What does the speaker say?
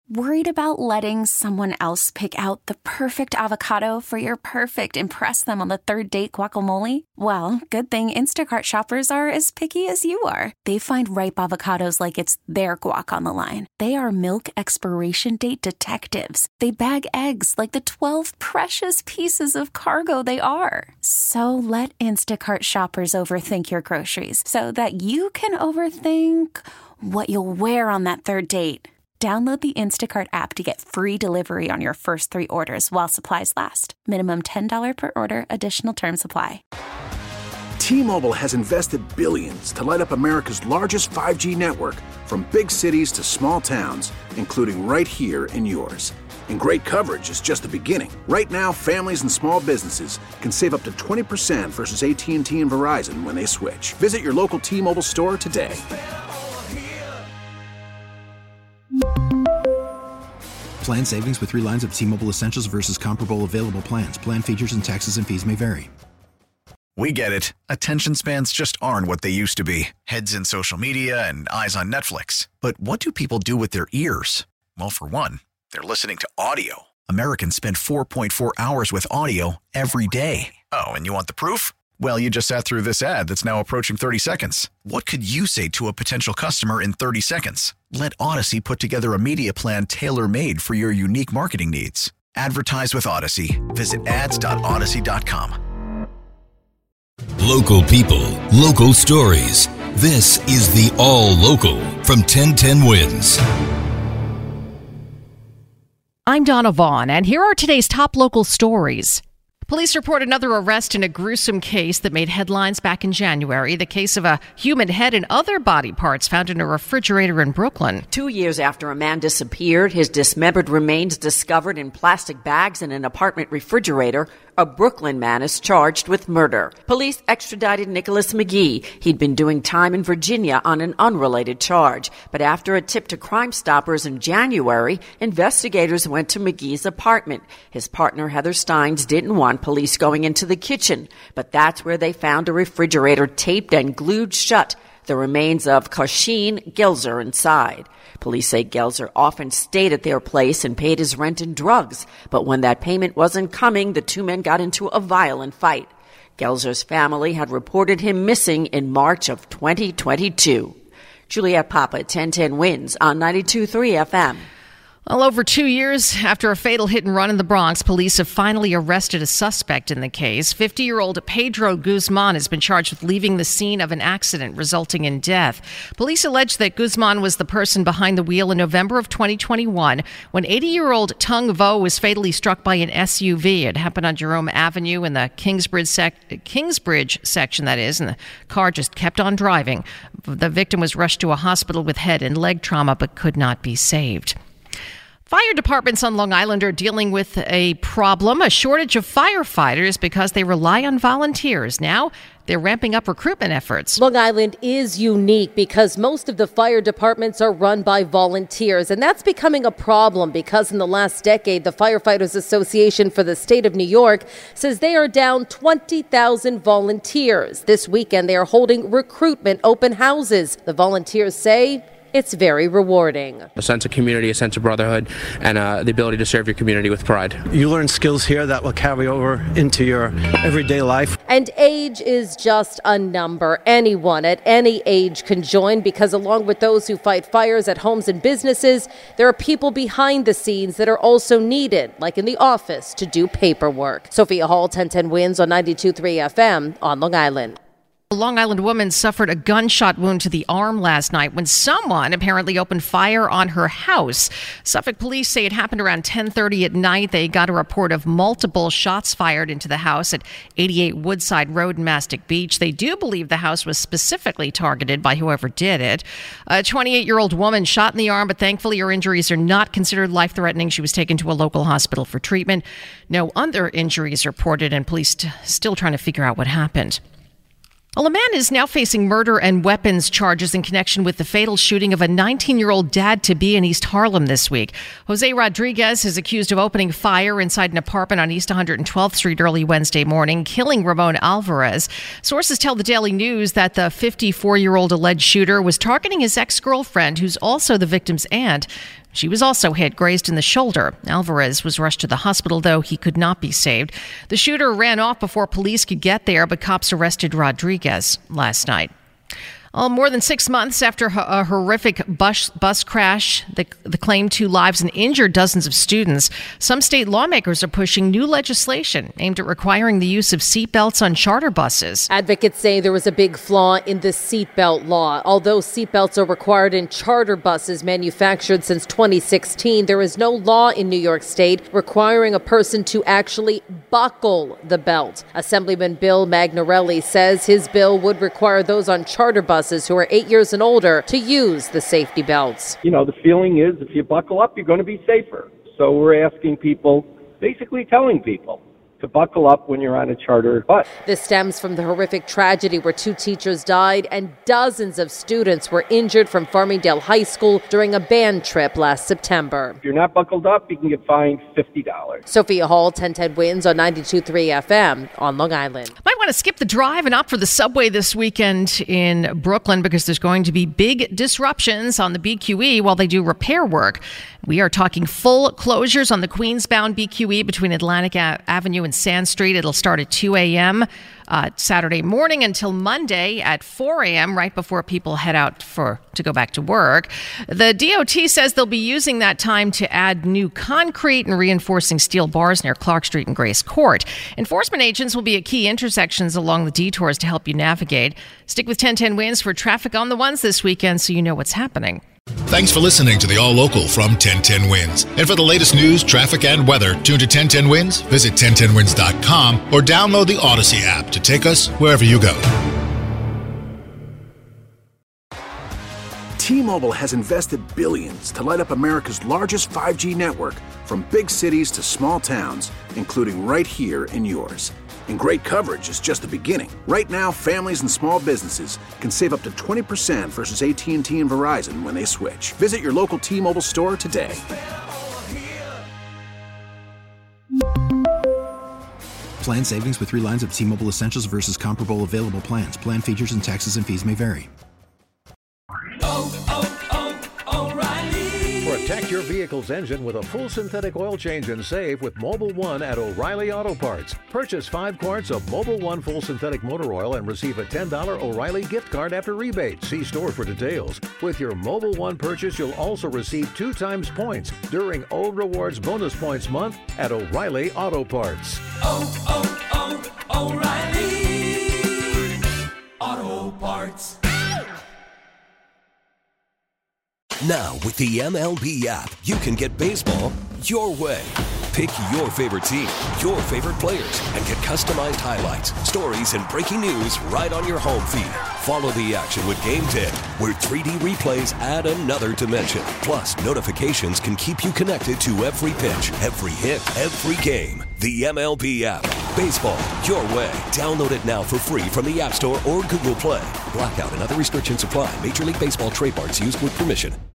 Worried about letting someone else pick out the perfect avocado for your perfect impress them on the third date guacamole? Well, good thing Instacart shoppers are as picky as you are. They find ripe avocados like it's their guac on the line. They are milk expiration date detectives. They bag eggs like the 12 precious pieces of cargo they are. So let Instacart shoppers overthink your groceries so that you can overthink what you'll wear on that third date. Download the Instacart app to get free delivery on your first 3 orders while supplies last. Minimum $10 per order. Additional terms apply. T-Mobile has invested billions to light up America's largest 5G network, from big cities to small towns, including right here in yours. And great coverage is just the beginning. Right now, families and small businesses can save up to 20% versus AT&T and Verizon when they switch. Visit your local T-Mobile store today. Plan savings with 3 lines of T-Mobile Essentials versus comparable available plans. Plan features and taxes and fees may vary. We get it. Attention spans just aren't what they used to be. Heads in social media and eyes on Netflix. But what do people do with their ears? Well, for one, they're listening to audio. Americans spend 4.4 hours with audio every day. Oh, and you want the proof? Well, you just sat through this ad that's now approaching 30 seconds. What could you say to a potential customer in 30 seconds? Let Odyssey put together a media plan tailor-made for your unique marketing needs. Advertise with Odyssey. Visit ads.odyssey.com. Local people, local stories. This is the All Local from 1010 Wins. I'm Donna Vaughn, and here are today's top local stories. Police report another arrest in a gruesome case that made headlines back in January. The case of a human head and other body parts found in a refrigerator in Brooklyn. 2 years after a man disappeared, his dismembered remains discovered in plastic bags in an apartment refrigerator, a Brooklyn man is charged with murder. Police extradited Nicholas McGee. He'd been doing time in Virginia on an unrelated charge. But after a tip to Crime Stoppers in January, investigators went to McGee's apartment. His partner, Heather Steins, didn't want police going into the kitchen. But that's where they found a refrigerator taped and glued shut. The remains of Kasheen Gelzer inside. Police say Gelzer often stayed at their place and paid his rent and drugs. But when that payment wasn't coming, the two men got into a violent fight. Gelzer's family had reported him missing in March of 2022. Juliette Papa, 1010 Wins on 92.3 FM. Well, over 2 years after a fatal hit and run in the Bronx, police have finally arrested a suspect in the case. 50-year-old Pedro Guzman has been charged with leaving the scene of an accident resulting in death. Police allege that Guzman was the person behind the wheel in November of 2021 when 80-year-old Tung Vo was fatally struck by an SUV. It happened on Jerome Avenue in the Kingsbridge section, that is, and the car just kept on driving. The victim was rushed to a hospital with head and leg trauma but could not be saved. Fire departments on Long Island are dealing with a problem, a shortage of firefighters because they rely on volunteers. Now, they're ramping up recruitment efforts. Long Island is unique because most of the fire departments are run by volunteers, and that's becoming a problem because in the last decade, the Firefighters Association for the state of New York says they are down 20,000 volunteers. This weekend, they are holding recruitment open houses. The volunteers say it's very rewarding. A sense of community, a sense of brotherhood, and the ability to serve your community with pride. You learn skills here that will carry over into your everyday life. And age is just a number. Anyone at any age can join because along with those who fight fires at homes and businesses, there are people behind the scenes that are also needed, like in the office, to do paperwork. Sophia Hall, 1010 Wins on 92.3 FM on Long Island. A Long Island woman suffered a gunshot wound to the arm last night when someone apparently opened fire on her house. Suffolk police say it happened around 10:30 at night. They got a report of multiple shots fired into the house at 88 Woodside Road in Mastic Beach. They do believe the house was specifically targeted by whoever did it. A 28-year-old woman shot in the arm, but thankfully her injuries are not considered life-threatening. She was taken to a local hospital for treatment. No other injuries reported, and police still trying to figure out what happened. Well, a man is now facing murder and weapons charges in connection with the fatal shooting of a 19-year-old dad-to-be in East Harlem this week. Jose Rodriguez is accused of opening fire inside an apartment on East 112th Street early Wednesday morning, killing Ramon Alvarez. Sources tell the Daily News that the 54-year-old alleged shooter was targeting his ex-girlfriend, who's also the victim's aunt. She was also hit, grazed in the shoulder. Alvarez was rushed to the hospital, though he could not be saved. The shooter ran off before police could get there, but cops arrested Rodriguez last night. More than 6 months after a horrific bus crash that claimed 2 lives and injured dozens of students, some state lawmakers are pushing new legislation aimed at requiring the use of seatbelts on charter buses. Advocates say there was a big flaw in the seatbelt law. Although seatbelts are required in charter buses manufactured since 2016, there is no law in New York State requiring a person to actually buckle the belt. Assemblyman Bill Magnarelli says his bill would require those on charter buses who are 8 years and older to use the safety belts. You know, the feeling is if you buckle up, you're going to be safer. So we're asking people, basically telling people, to buckle up when you're on a charter bus. This stems from the horrific tragedy where 2 teachers died and dozens of students were injured from Farmingdale High School during a band trip last September. If you're not buckled up, you can get fined $50. Sophia Hall, 1010 Wins on 92.3 FM on Long Island. Might want to skip the drive and opt for the subway this weekend in Brooklyn because there's going to be big disruptions on the BQE while they do repair work. We are talking full closures on the Queens-bound BQE between Atlantic Avenue and Sand Street. It'll start at 2 a.m. Saturday morning until Monday at 4 a.m. right before people head out to go back to work. The DOT says they'll be using that time to add new concrete and reinforcing steel bars near Clark Street and Grace Court. Enforcement agents will be at key intersections along the detours to help you navigate. Stick with 1010 Wins for traffic on the ones this weekend so you know what's happening. Thanks for listening to the All Local from 1010 Wins. And for the latest news, traffic, and weather, tune to 1010 Wins, visit 1010wins.com, or download the Odyssey app to take us wherever you go. T-Mobile has invested billions to light up America's largest 5G network, from big cities to small towns, including right here in yours. And great coverage is just the beginning. Right now, families and small businesses can save up to 20% versus AT&T and Verizon when they switch. Visit your local T-Mobile store today. Plan savings with 3 lines of T-Mobile Essentials versus comparable available plans. Plan features and taxes and fees may vary. Protect your vehicle's engine with a full synthetic oil change and save with Mobil 1 at O'Reilly Auto Parts. Purchase 5 quarts of Mobil 1 full synthetic motor oil and receive a $10 O'Reilly gift card after rebate. See store for details. With your Mobil 1 purchase, you'll also receive 2 times points during O Rewards Bonus Points Month at O'Reilly Auto Parts. O'Reilly Auto Parts. Now, with the MLB app, you can get baseball your way. Pick your favorite team, your favorite players, and get customized highlights, stories, and breaking news right on your home feed. Follow the action with Game Tip, where 3D replays add another dimension. Plus, notifications can keep you connected to every pitch, every hit, every game. The MLB app. Baseball your way. Download it now for free from the App Store or Google Play. Blackout and other restrictions apply. Major League Baseball trademarks used with permission.